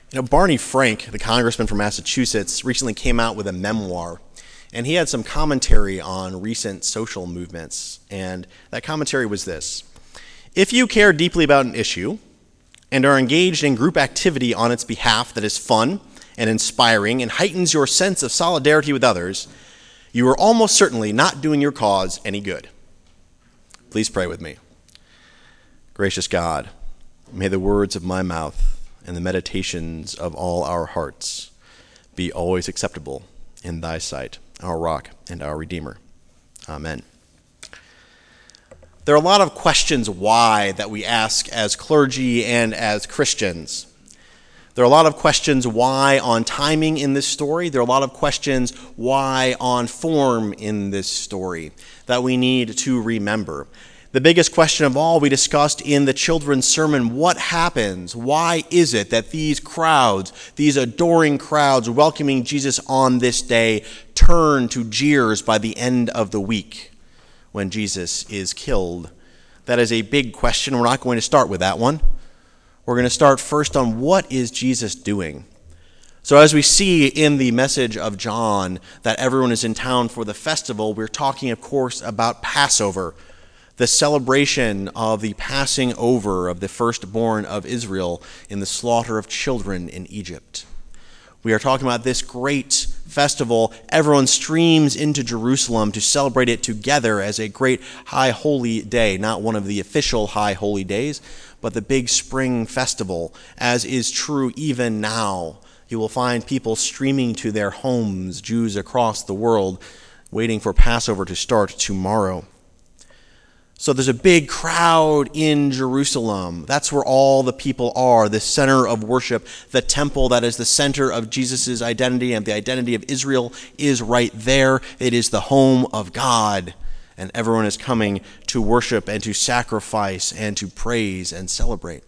Barney Frank, the congressman from Massachusetts, recently came out with a memoir, and he had some commentary on recent social movements. And that commentary was this: if you care deeply about an issue and are engaged in group activity on its behalf that is fun and inspiring and heightens your sense of solidarity with others, you are almost certainly not doing your cause any good. Please pray with me. Gracious God, may the words of my mouth and the meditations of all our hearts be always acceptable in thy sight, our rock and our Redeemer. Amen. There are a lot of questions why that we ask as clergy and as Christians. There are a lot of questions why on timing in this story. There are a lot of questions why on form in this story that we need to remember. The biggest question of all we discussed in the children's sermon: what happens? Why is it that these crowds, these adoring crowds welcoming Jesus on this day, turn to jeers by the end of the week when Jesus is killed? That is a big question. We're not going to start with that one. We're going to start first on what is Jesus doing. So as we see in the message of John that everyone is in town for the festival, we're talking, of course, about Passover, the celebration of the passing over of the firstborn of Israel in the slaughter of children in Egypt. We are talking about this great festival. Everyone streams into Jerusalem to celebrate it together as a great high holy day, not one of the official high holy days, but the big spring festival, as is true even now. You will find people streaming to their homes, Jews across the world, waiting for Passover to start tomorrow. So there's a big crowd in Jerusalem. That's where all the people are, the center of worship. The temple that is the center of Jesus' identity and the identity of Israel is right there. It is the home of God. And everyone is coming to worship and to sacrifice and to praise and celebrate.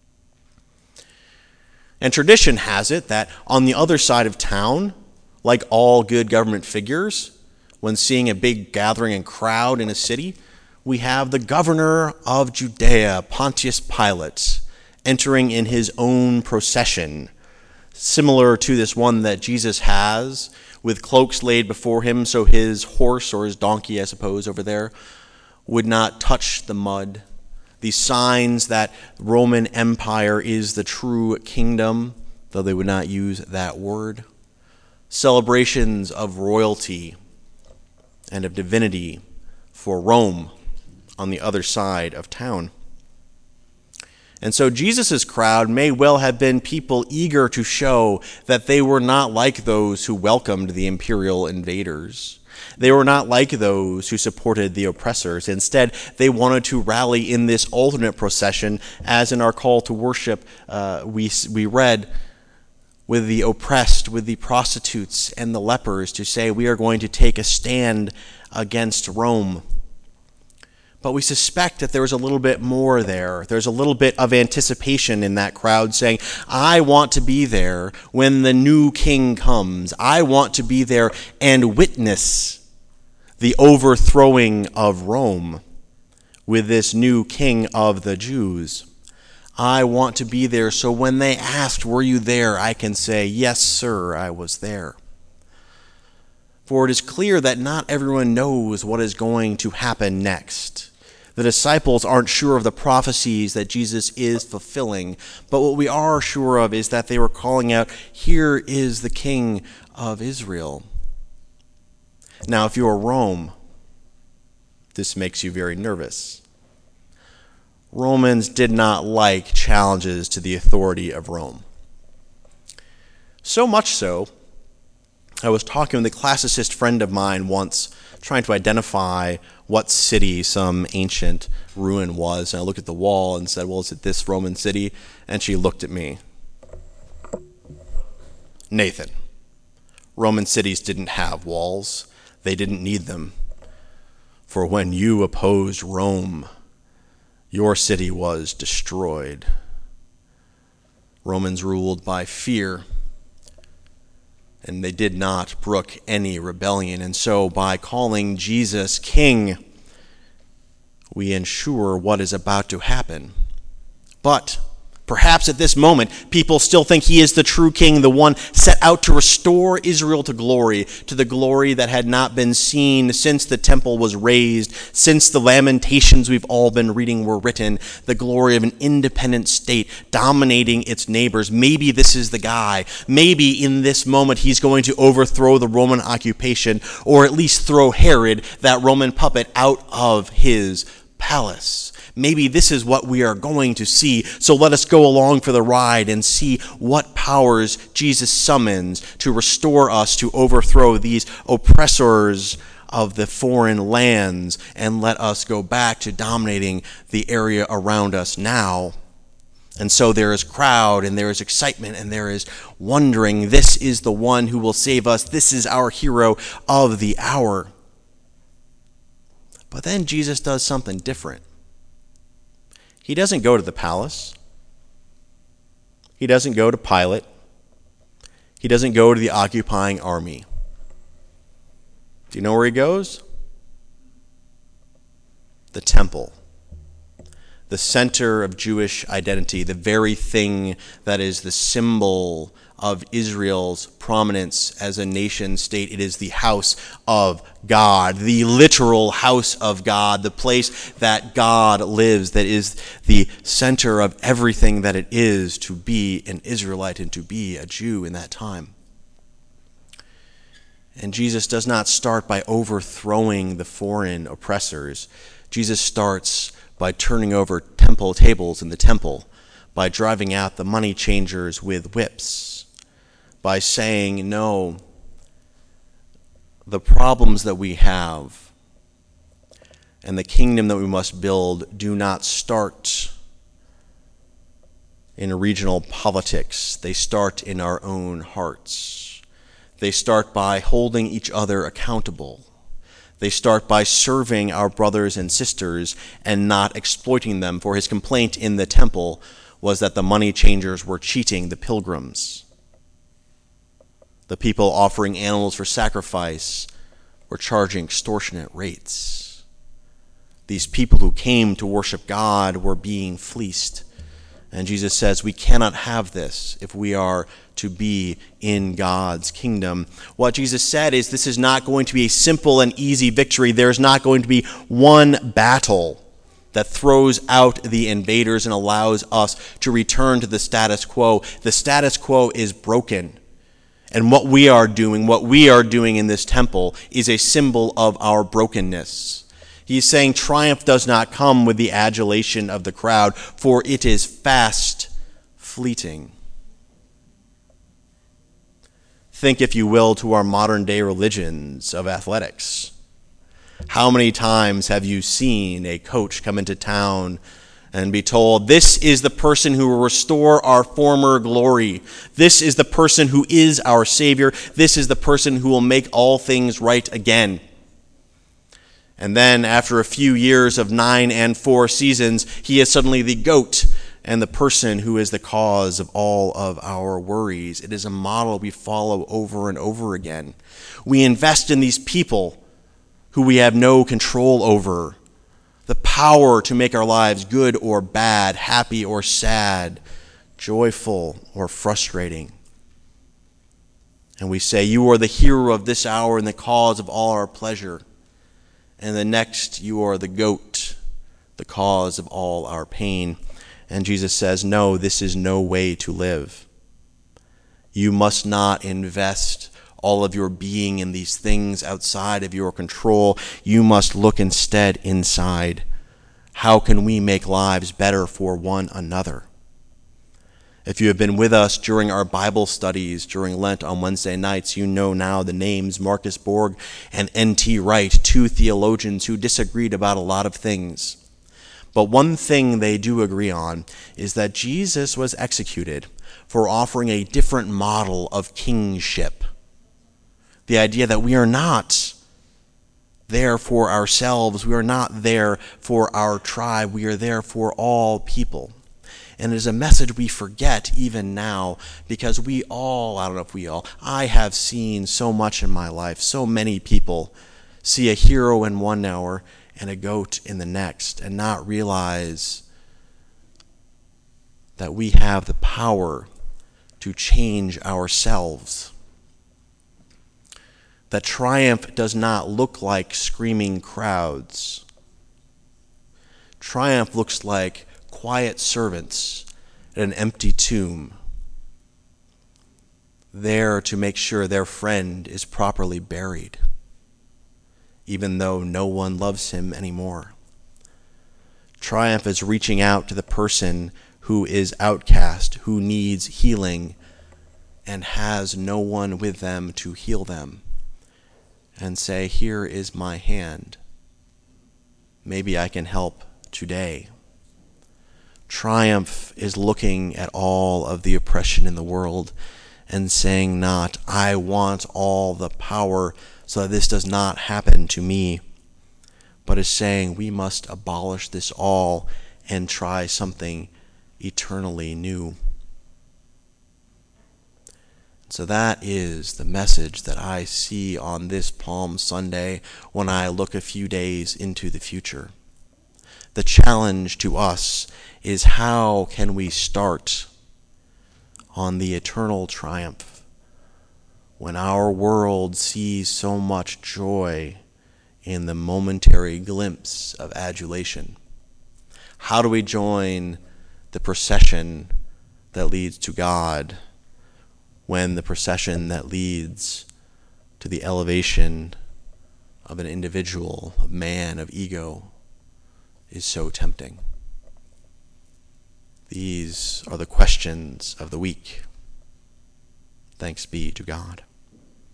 And tradition has it that on the other side of town, like all good government figures, when seeing a big gathering and crowd in a city, we have the governor of Judea, Pontius Pilate, entering in his own procession, similar to this one that Jesus has, with cloaks laid before him so his horse, or his donkey, I suppose, over there, would not touch the mud. These signs that Roman Empire is the true kingdom, though they would not use that word. Celebrations of royalty and of divinity for Rome on the other side of town. And so Jesus' crowd may well have been people eager to show that they were not like those who welcomed the imperial invaders. They were not like those who supported the oppressors. Instead, they wanted to rally in this alternate procession, as in our call to worship we read, with the oppressed, with the prostitutes and the lepers, to say we are going to take a stand against Rome. But we suspect that there's a little bit more there. There's a little bit of anticipation in that crowd saying, I want to be there when the new king comes. I want to be there and witness the overthrowing of Rome with this new king of the Jews. I want to be there so when they asked, were you there? I can say, yes, sir, I was there. For it is clear that not everyone knows what is going to happen next. The disciples aren't sure of the prophecies that Jesus is fulfilling, but what we are sure of is that they were calling out, here is the King of Israel. Now, if you are Rome, this makes you very nervous. Romans did not like challenges to the authority of Rome. So much so, I was talking with a classicist friend of mine once, trying to identify what city some ancient ruin was. And I looked at the wall and said, well, is it this Roman city? And she looked at me. Nathan, Roman cities didn't have walls. They didn't need them. For when you opposed Rome, your city was destroyed. Romans ruled by fear, and they did not brook any rebellion. And so by calling Jesus king, we ensure what is about to happen. But Perhaps at this moment, people still think he is the true king, the one set out to restore Israel to the glory that had not been seen since the temple was raised, since the Lamentations we've all been reading were written, the glory of an independent state dominating its neighbors. Maybe this is the guy. Maybe in this moment he's going to overthrow the Roman occupation, or at least throw Herod, that Roman puppet, out of his palace. Maybe this is what we are going to see, so let us go along for the ride and see what powers Jesus summons to restore us, to overthrow these oppressors of the foreign lands, and let us go back to dominating the area around us now. And so there is crowd, and there is excitement, and there is wondering. This is the one who will save us. This is our hero of the hour. But then Jesus does something different. He doesn't go to the palace. He doesn't go to Pilate. He doesn't go to the occupying army. Do you know where he goes? The temple. The center of Jewish identity, the very thing that is the symbol of Israel's prominence as a nation state. It is the house of God, the literal house of God, the place that God lives, that is the center of everything that it is to be an Israelite and to be a Jew in that time. And Jesus does not start by overthrowing the foreign oppressors. Jesus starts by turning over temple tables in the temple, by driving out the money changers with whips, by saying, no, the problems that we have and the kingdom that we must build do not start in regional politics. They start in our own hearts. They start by holding each other accountable. They start by serving our brothers and sisters and not exploiting them, for his complaint in the temple was that the money changers were cheating the pilgrims. The people offering animals for sacrifice were charging extortionate rates. These people who came to worship God were being fleeced. And Jesus says we cannot have this if we are to be in God's kingdom. What Jesus said is this is not going to be a simple and easy victory. There's not going to be one battle that throws out the invaders and allows us to return to the status quo. The status quo is broken. And what we are doing in this temple is a symbol of our brokenness. He's saying triumph does not come with the adulation of the crowd, for it is fast fleeting. Think, if you will, to our modern day religions of athletics. How many times have you seen a coach come into town and be told, this is the person who will restore our former glory. This is the person who is our Savior. This is the person who will make all things right again. And then after a few years of 9 and 4 seasons, he is suddenly the GOAT and the person who is the cause of all of our worries. It is a model we follow over and over again. We invest in these people who we have no control over, the power to make our lives good or bad, happy or sad, joyful or frustrating. And we say, you are the hero of this hour and the cause of all our pleasure. And the next, you are the GOAT, the cause of all our pain. And Jesus says, no, this is no way to live. You must not invest all of your being in these things outside of your control. You must look instead inside. How can we make lives better for one another? If you have been with us during our Bible studies during Lent on Wednesday nights, you know now the names Marcus Borg and N.T. Wright, 2 theologians who disagreed about a lot of things. But one thing they do agree on is that Jesus was executed for offering a different model of kingship. The idea that we are not there for ourselves, we are not there for our tribe, we are there for all people. And it is a message we forget even now, because I have seen so much in my life, so many people see a hero in one hour and a goat in the next, and not realize that we have the power to change ourselves. That triumph does not look like screaming crowds. Triumph looks like quiet servants at an empty tomb, there to make sure their friend is properly buried, even though no one loves him anymore. Triumph is reaching out to the person who is outcast, who needs healing, and has no one with them to heal them, and say, here is my hand. Maybe I can help today. Triumph is looking at all of the oppression in the world and saying not, I want all the power so that this does not happen to me, but is saying we must abolish this all and try something eternally new. So that is the message that I see on this Palm Sunday when I look a few days into the future. The challenge to us is, how can we start on the eternal triumph when our world sees so much joy in the momentary glimpse of adulation? How do we join the procession that leads to God when the procession that leads to the elevation of an individual, of man, of ego, is so tempting? These are the questions of the week. Thanks be to God.